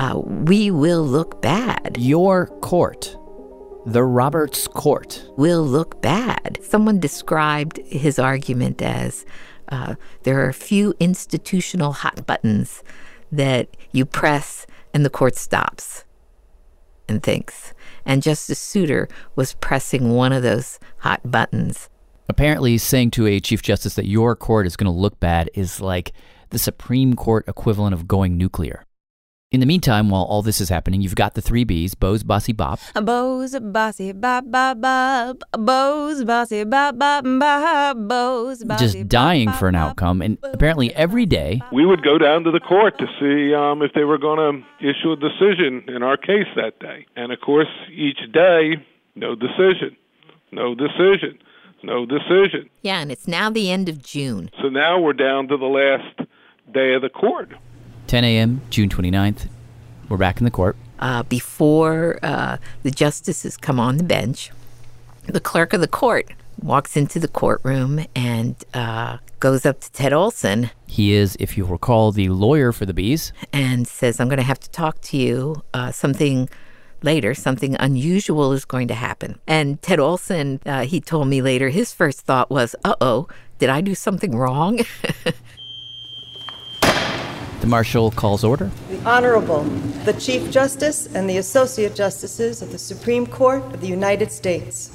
we will look bad. Your court, the Roberts Court, will look bad. Someone described his argument as there are a few institutional hot buttons that you press and the court stops and thinks. And Justice Souter was pressing one of those hot buttons. Apparently, saying to a Chief Justice that your court is going to look bad is like the Supreme Court equivalent of going nuclear. In the meantime, while all this is happening, you've got the 3 Bs, Bose, Bossy, Bop. Bose, Bossy, Bop, Bop, Bop. Bose, Bossy, Bop, Bop, Bop. Bose, Bossy, just dying for an outcome, and apparently every day we would go down to the court to see if they were going to issue a decision in our case that day. And of course, each day, no decision, no decision, no decision. Yeah, and it's now the end of June. So now we're down to the last day of the court. 10 a.m., June 29th. We're back in the court. Before the justices come on the bench, the clerk of the court walks into the courtroom and goes up to Ted Olson. He is, if you recall, the lawyer for the Bs. And says, I'm going to have to talk to you something later. Something unusual is going to happen. And Ted Olson, he told me later, his first thought was, uh-oh, did I do something wrong? The marshal calls order. The Honorable, the Chief Justice and the Associate Justices of the Supreme Court of the United States.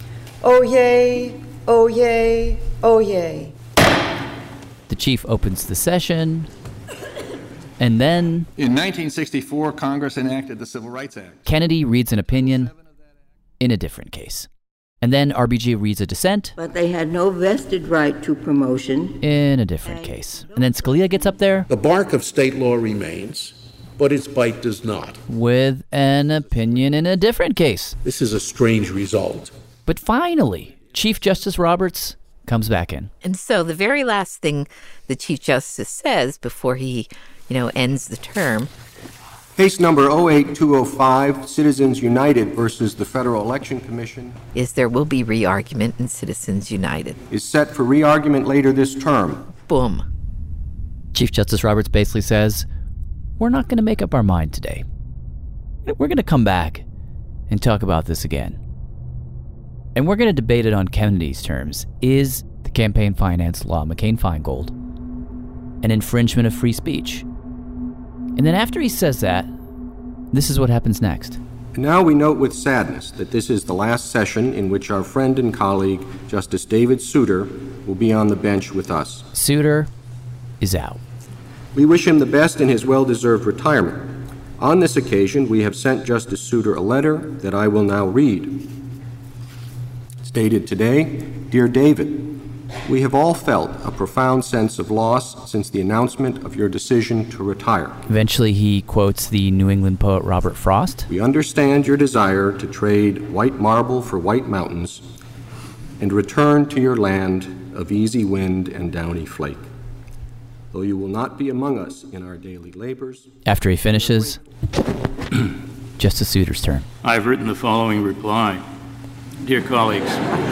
Oyez, oyez, oyez. The chief opens the session, and then... In 1964, Congress enacted the Civil Rights Act. Kennedy reads an opinion in a different case. And then RBG reads a dissent. But they had no vested right to promotion. In a different case. And then Scalia gets up there. The bark of state law remains, but its bite does not. With an opinion in a different case. This is a strange result. But finally, Chief Justice Roberts comes back in. And so the very last thing the Chief Justice says before he, ends the term. Case number 08205, Citizens United versus the Federal Election Commission. Is there will be re-argument in Citizens United. Is set for re-argument later this term. Boom. Chief Justice Roberts basically says, we're not going to make up our mind today. We're going to come back and talk about this again. And we're going to debate it on Kennedy's terms. Is the campaign finance law, McCain-Feingold, an infringement of free speech? And then after he says that, this is what happens next. And now we note with sadness that this is the last session in which our friend and colleague, Justice David Souter, will be on the bench with us. Souter is out. We wish him the best in his well-deserved retirement. On this occasion, we have sent Justice Souter a letter that I will now read. It's dated today. Dear David, we have all felt a profound sense of loss since the announcement of your decision to retire. Eventually, he quotes the New England poet Robert Frost. We understand your desire to trade white marble for white mountains and return to your land of easy wind and downy flake. Though you will not be among us in our daily labors. After he finishes, Justice Souter's turn. I've written the following reply. Dear colleagues,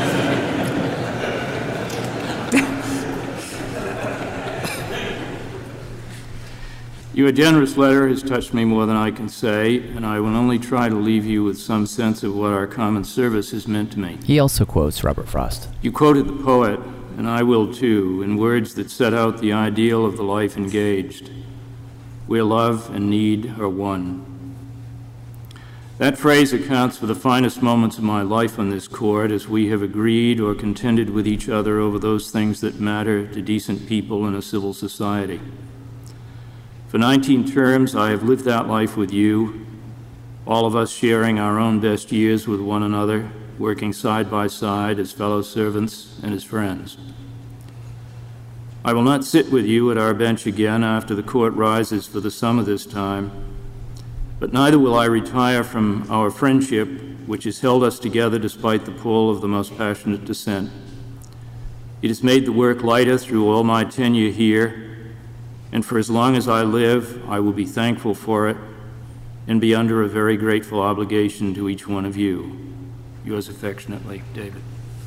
your generous letter has touched me more than I can say, and I will only try to leave you with some sense of what our common service has meant to me. He also quotes Robert Frost. You quoted the poet, and I will too, in words that set out the ideal of the life engaged, where love and need are one. That phrase accounts for the finest moments of my life on this court as we have agreed or contended with each other over those things that matter to decent people in a civil society. For 19 terms, I have lived that life with you, all of us sharing our own best years with one another, working side by side as fellow servants and as friends. I will not sit with you at our bench again after the court rises for the sum of this time, but neither will I retire from our friendship, which has held us together despite the pull of the most passionate dissent. It has made the work lighter through all my tenure here, and for as long as I live, I will be thankful for it and be under a very grateful obligation to each one of you. Yours affectionately, David.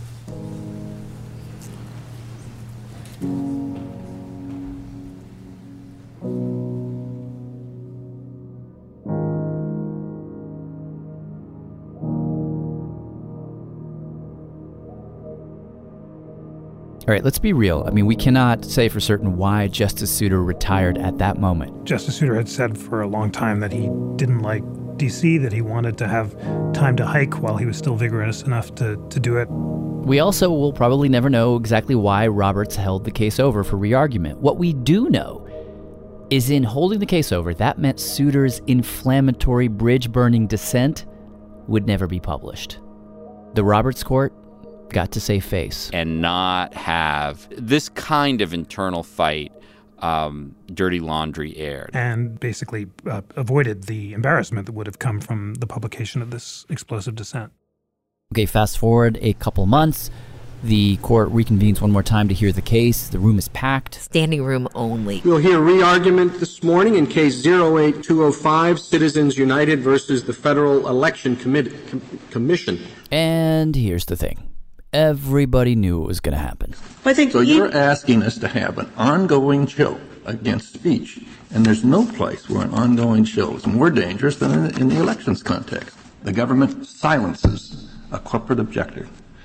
All right, let's be real. I mean, we cannot say for certain why Justice Souter retired at that moment. Justice Souter had said for a long time that he didn't like D.C., that he wanted to have time to hike while he was still vigorous enough to do it. We also will probably never know exactly why Roberts held the case over for re-argument. What we do know is in holding the case over, that meant Souter's inflammatory, bridge-burning dissent would never be published. The Roberts Court got to save face. And not have this kind of internal fight, dirty laundry aired. And basically avoided the embarrassment that would have come from the publication of this explosive dissent. Okay, fast forward a couple months. The court reconvenes one more time to hear the case. The room is packed. Standing room only. We'll hear re-argument this morning in case 08205, Citizens United versus the Federal Election Commission. And here's the thing. Everybody knew it was going to happen. I think so. You're asking us to have an ongoing chill against speech, and there's no place where an ongoing chill is more dangerous than in the elections context. The government silences a corporate objector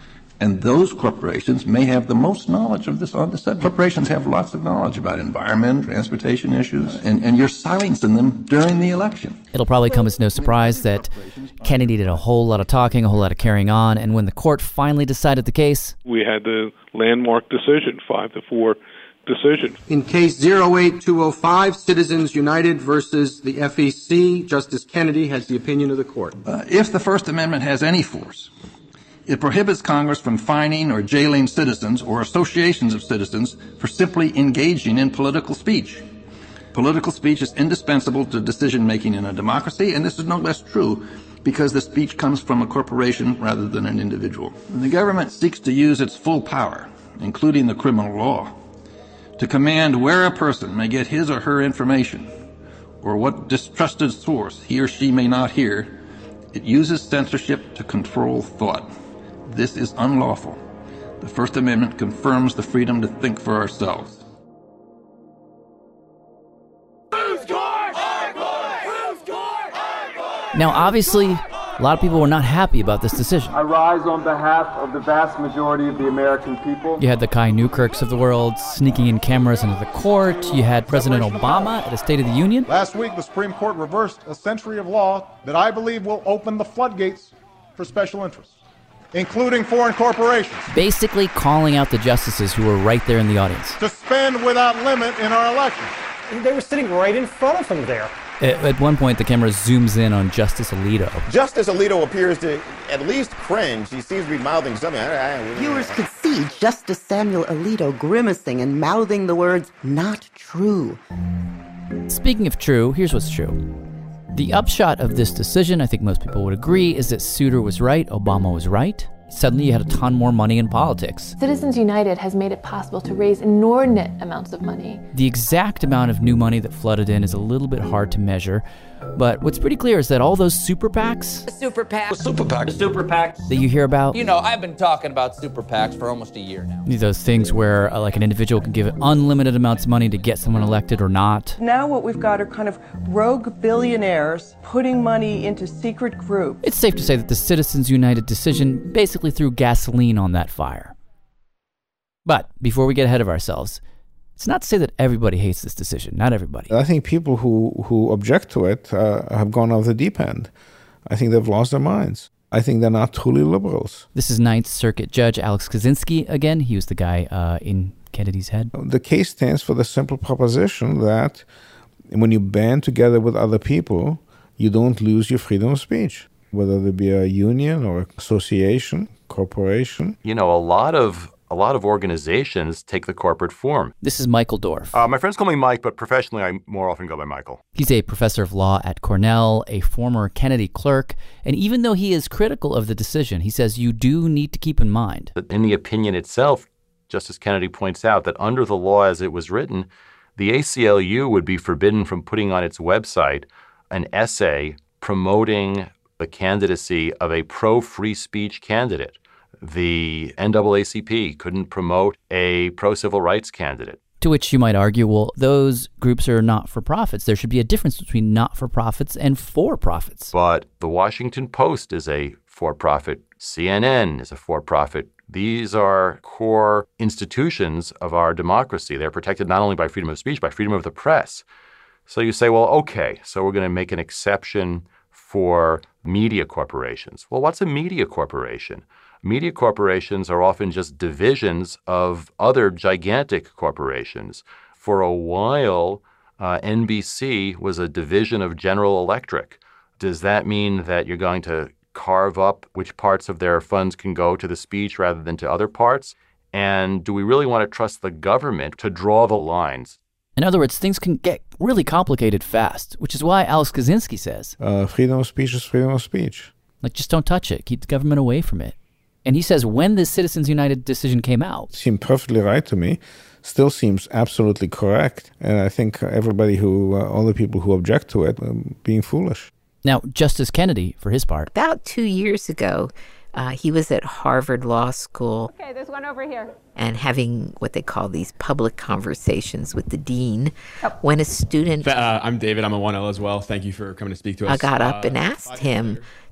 And those corporations may have the most knowledge of this on the subject. Corporations have lots of knowledge about environment, transportation issues, and you're silencing them during the election. It'll probably come as no surprise that Kennedy did a whole lot of talking, a whole lot of carrying on, and when the court finally decided the case, We had the landmark decision, 5-4 decision. In case 08205, Citizens United versus the FEC, Justice Kennedy has the opinion of the court. If the First Amendment has any force, it prohibits Congress from fining or jailing citizens or associations of citizens for simply engaging in political speech. Political speech is indispensable to decision-making in a democracy, and this is no less true because the speech comes from a corporation rather than an individual. The government seeks to use its full power, including the criminal law, to command where a person may get his or her information or what distrusted source he or she may not hear. It uses censorship to control thought. This is unlawful. The First Amendment confirms the freedom to think for ourselves. now obviously a lot of people were not happy about this decision. I rise on behalf of the vast majority of the American people. You had the Kai Newkirks of the world sneaking in cameras into the court. You had President Obama at a State of the Union. Last week, the Supreme Court reversed a century of law that I believe will open the floodgates for special interests, including foreign corporations. Basically calling out the justices who were right there in the audience. To spend without limit in our elections. They were sitting right in front of him there. At one point, the camera zooms in on Justice Alito. Justice Alito appears to at least cringe. He seems to be mouthing something. Viewers could see Justice Samuel Alito grimacing and mouthing the words, "not true." Speaking of true, here's what's true. The upshot of this decision, I think most people would agree, is that Souter was right, Obama was right. Suddenly you had a ton more money in politics. Citizens United has made it possible to raise inordinate amounts of money. The exact amount of new money that flooded in is a little bit hard to measure, but what's pretty clear is that all those super PACs... Super PAC. Super PAC. Super PACs. That you hear about... You know, I've been talking about super PACs for almost a year now. Those things where like an individual can give unlimited amounts of money to get someone elected or not. Now what we've got are kind of rogue billionaires putting money into secret groups. It's safe to say that the Citizens United decision basically threw gasoline on that fire. But before we get ahead of ourselves, it's not to say that everybody hates this decision. Not everybody. I think people who object to it have gone off the deep end. I think they've lost their minds. I think they're not truly liberals. This is Ninth Circuit Judge Alex Kaczynski again. He was the guy in Kennedy's head. The case stands for the simple proposition that when you band together with other people, you don't lose your freedom of speech, whether there be a union or association, corporation. You know, a lot of organizations take the corporate form. This is Michael Dorf. My friends call me Mike, but professionally I more often go by Michael. He's a professor of law at Cornell, a former Kennedy clerk, and even though he is critical of the decision, he says you do need to keep in mind. In the opinion itself, Justice Kennedy points out that under the law as it was written, the ACLU would be forbidden from putting on its website an essay promoting the candidacy of a pro-free speech candidate. The NAACP couldn't promote a pro-civil rights candidate. To which you might argue, well, those groups are not-for-profits. There should be a difference between not-for-profits and for-profits. But the Washington Post is a for-profit. CNN is a for-profit. These are core institutions of our democracy. They're protected not only by freedom of speech, by freedom of the press. So you say, well, okay, so we're going to make an exception for media corporations. Well, what's a media corporation? Media corporations are often just divisions of other gigantic corporations. For a while, NBC was a division of General Electric. Does that mean that you're going to carve up which parts of their funds can go to the speech rather than to other parts? And do we really want to trust the government to draw the lines? In other words, things can get really complicated fast, which is why Alex Kaczynski says, freedom of speech is freedom of speech. Like, just don't touch it. Keep the government away from it. And he says when this Citizens United decision came out... It seemed perfectly right to me. Still seems absolutely correct. And I think everybody all the people who object to it, being foolish. Now, Justice Kennedy, for his part... About 2 years ago, he was at Harvard Law School. Okay, there's one over here. And having what they call these public conversations with the dean. When a student... I'm David. I'm a 1L as well. Thank you for coming to speak to us. I got up and asked him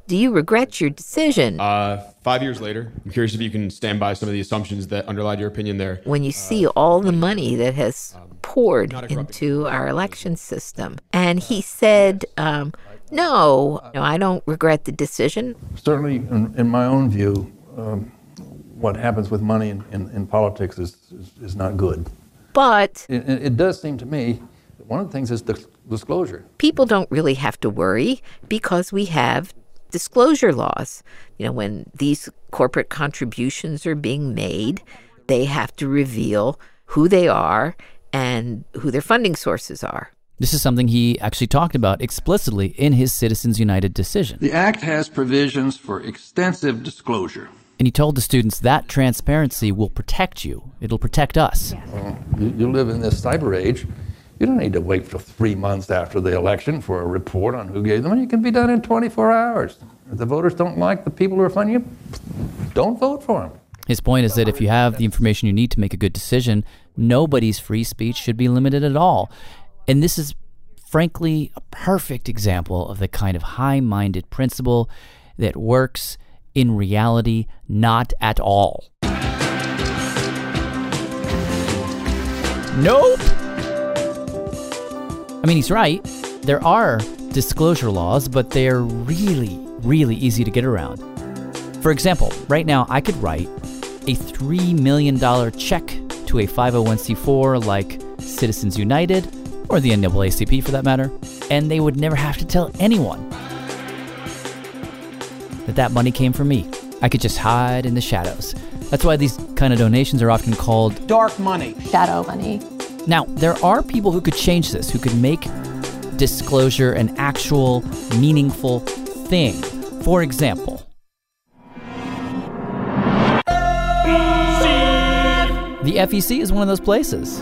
Do you regret your decision? 5 years later, I'm curious if you can stand by some of the assumptions that underlie your opinion there. When you see all the money that has poured into our election system. And he said, no, I don't regret the decision. Certainly, in my own view, what happens with money in politics is not good. But it does seem to me that one of the things is disclosure. People don't really have to worry because we have disclosure laws. When these corporate contributions are being made, they have to reveal who they are and who their funding sources are. This is something he actually talked about explicitly in his Citizens United decision. The Act has provisions for extensive disclosure. And he told the students that transparency will protect you. It'll protect us. You live in this cyber age. You don't need to wait for 3 months after the election for a report on who gave them money. It can be done in 24 hours. If the voters don't like the people who are funding you, don't vote for them. His point is that if you have the information you need to make a good decision, nobody's free speech should be limited at all. And this is, frankly, a perfect example of the kind of high-minded principle that works in reality not at all. Nope! I mean, he's right. There are disclosure laws, but they're really, really easy to get around. For example, right now I could write a $3 million check to a 501c4 like Citizens United, or the NAACP for that matter, and they would never have to tell anyone that money came from me. I could just hide in the shadows. That's why these kind of donations are often called dark money, shadow money. Now, there are people who could change this, who could make disclosure an actual meaningful thing. For example, the FEC is one of those places.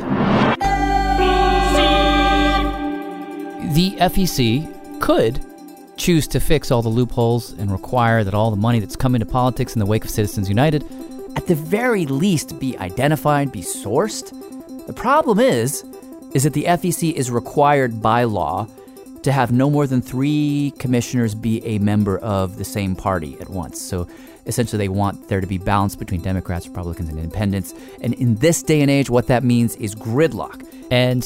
The FEC could choose to fix all the loopholes and require that all the money that's come into politics in the wake of Citizens United, at the very least, be identified, be sourced. The problem is that the FEC is required by law to have no more than 3 commissioners be a member of the same party at once. So essentially they want there to be balance between Democrats, Republicans, and independents. And in this day and age, what that means is gridlock. And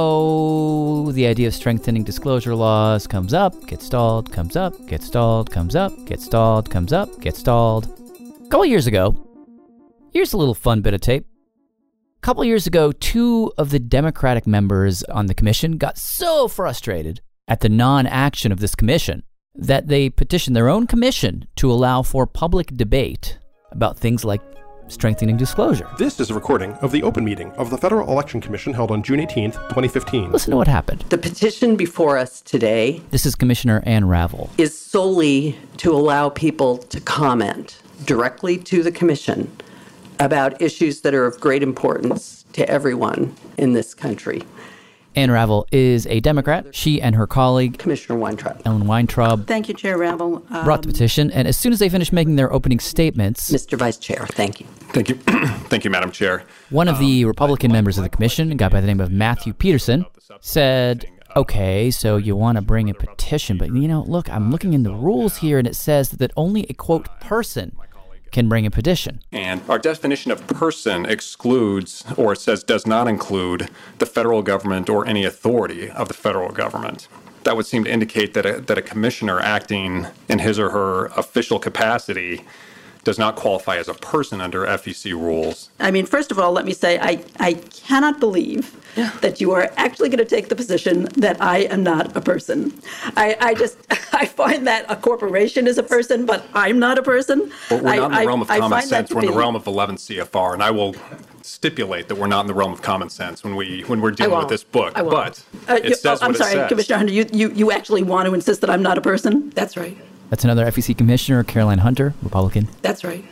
so the idea of strengthening disclosure laws comes up, gets stalled, comes up, gets stalled, comes up, gets stalled, comes up, gets stalled. A couple years ago, here's a little fun bit of tape. A couple years ago, 2 of the Democratic members on the commission got so frustrated at the non-action of this commission that they petitioned their own commission to allow for public debate about things like strengthening disclosure. This is a recording of the open meeting of the Federal Election Commission held on June 18th, 2015. Listen to what happened. The petition before us today, this is Commissioner Ann Ravel, is solely to allow people to comment directly to the commission about issues that are of great importance to everyone in this country. Ann Ravel is a Democrat. She and her colleague, Commissioner Weintraub. Ellen Weintraub, Thank you, Chair Ravel. brought the petition, and as soon as they finished making their opening statements... Mr. Vice Chair, thank you. Thank you. Thank you, Madam Chair. One of the Republican members of the commission, a guy by the name of Matthew Peterson, said, okay, so you want to bring a petition, but look, I'm looking in the rules here, and it says that only a, quote, person can bring a petition. And our definition of person excludes, or it says does not include, the federal government or any authority of the federal government. That would seem to indicate that a commissioner acting in his or her official capacity does not qualify as a person under FEC rules. I mean, first of all, let me say I cannot believe that you are actually going to take the position that I am not a person. I find that a corporation is a person, but I'm not a person. Well, we're not in the realm of common sense. We're in the realm of 11 CFR, and I will stipulate that we're not in the realm of common sense when we're dealing with this book. But it says what it says. I'm sorry, Commissioner Hunter, you actually want to insist that I'm not a person? That's right. That's another FEC commissioner, Caroline Hunter, Republican. That's right.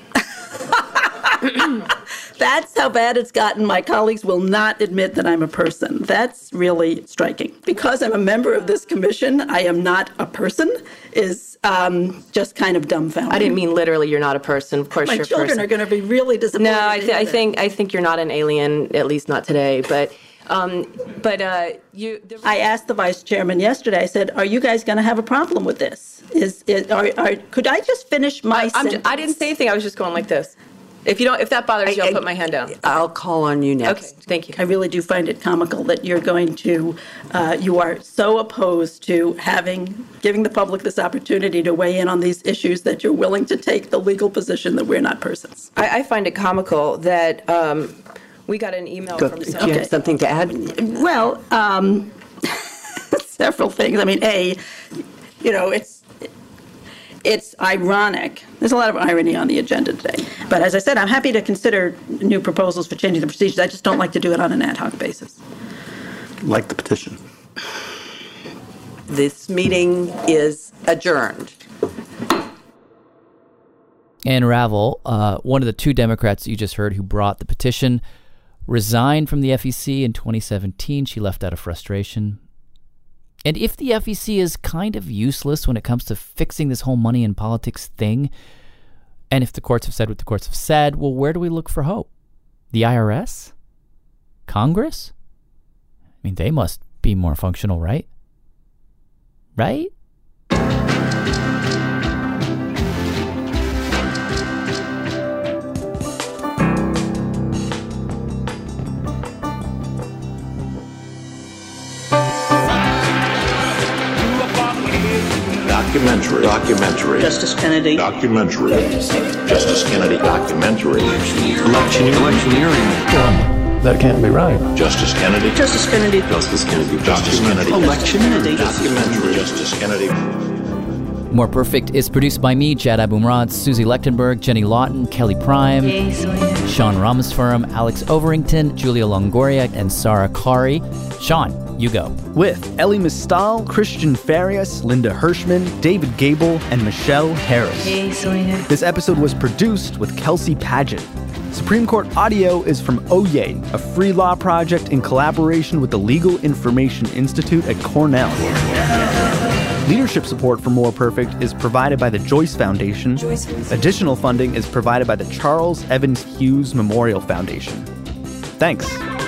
That's how bad it's gotten. My colleagues will not admit that I'm a person. That's really striking. Because I'm a member of this commission, I am not a person is just kind of dumbfounding. I didn't mean literally you're not a person. Of course you're a person. My children are going to be really disappointed. No, I think you're not an alien, at least not today. But I asked the vice chairman yesterday. I said, "Are you guys going to have a problem with this? Could I just finish my sentence?" I didn't say anything. I was just going like this. If that bothers you, I'll put my hand down. I'll call on you next. Okay, thank you. I really do find it comical that you're going to, you are so opposed to giving the public this opportunity to weigh in on these issues that you're willing to take the legal position that we're not persons. I find it comical that we got an email from someone. Do you have something to add? Well, several things. I mean, it's ironic. There's a lot of irony on the agenda today. But as I said, I'm happy to consider new proposals for changing the procedures. I just don't like to do it on an ad hoc basis. Like the petition. This meeting is adjourned. Ann Ravel, one of the two Democrats you just heard who brought the petition, resigned from the FEC in 2017. She left out of frustration. And if the FEC is kind of useless when it comes to fixing this whole money in politics thing, and if the courts have said what the courts have said, well, where do we look for hope? The IRS? Congress? I mean, they must be more functional, right? Right? Documentary. Justice Kennedy. Documentary. Justice Kennedy. Documentary. Electioneering. That can't be right. Justice Kennedy. Justice Kennedy. Justice Kennedy. Justice Kennedy. Election Kennedy. Documentary. Justice Kennedy. More Perfect is produced by me, Jad Abumrad, Susie Lechtenberg, Jenny Lawton, Kelly Prime, Sean Rameswaram, Alex Overington, Julia Longoria, and Sarah Kari. Sean, you go. With Ellie Mistal, Christian Farias, Linda Hirschman, David Gable, and Michelle Harris. This episode was produced with Kelsey Padgett. Supreme Court audio is from Oyez, a free law project in collaboration with the Legal Information Institute at Cornell. Leadership support for More Perfect is provided by the Joyce Foundation. Additional funding is provided by the Charles Evans Hughes Memorial Foundation. Thanks.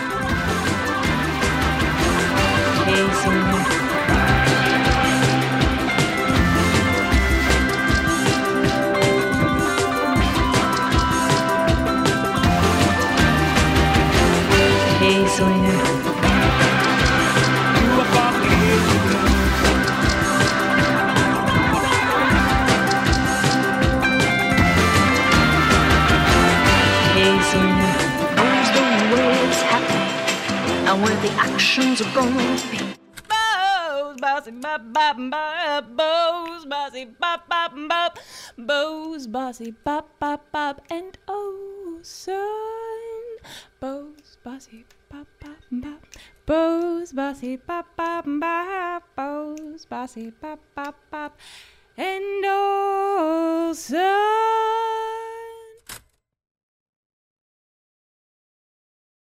Where the actions are going to be. Bows, bossy, bop, bop, bop, bows, bossy, bop, bop, bop, bows, bossy, bop, bop, bop, and oh, son, bows, bossy, bop, bop, bop, bows, bossy, bop, bop, bop, bows, bossy, bop, bop, bop, and oh, son.